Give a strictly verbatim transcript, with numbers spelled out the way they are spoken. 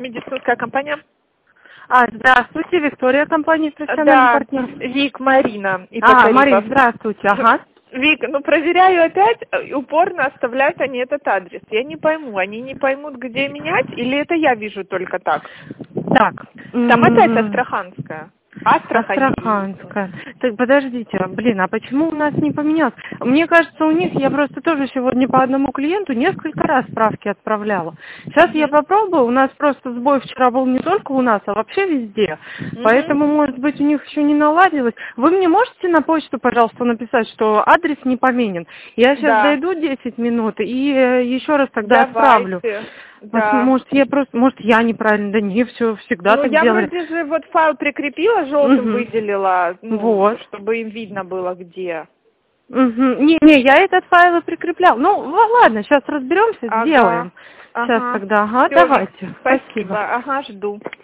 медицинская компания. А, здравствуйте, Виктория, компания «Профессиональный Да, партнер». Вик, Марина. И А, Покорипов. Марина, здравствуйте, ага. Вик, ну проверяю опять, упорно оставляют они этот адрес. Я не пойму, они не поймут, где менять, или это я вижу только так? Так. Там опять Астраханская. Астрахань. Астраханская. Так, подождите, блин, а почему у нас не поменялось? Мне кажется, у них, я просто тоже сегодня по одному клиенту несколько раз справки отправляла. Сейчас mm-hmm. я попробую, у нас просто сбой вчера был не только у нас, а вообще везде. Mm-hmm. Поэтому, может быть, у них еще не наладилось. Вы мне можете на почту, пожалуйста, написать, что адрес не поменен? Я сейчас Да. дойду десять минут и э, еще раз тогда Давайте. отправлю. Да. Может, я просто, может, я неправильно, да не, все всегда ну, так я делали. вроде же вот файл прикрепила, желтым Угу. выделила, ну, вот. чтобы им видно было, где. Угу. Не, не, я этот файл и прикреплял. Ну, ладно, сейчас разберемся, Ага. сделаем. Ага. Сейчас тогда, ага, Всё, давайте. Спасибо. Спасибо. Ага, жду.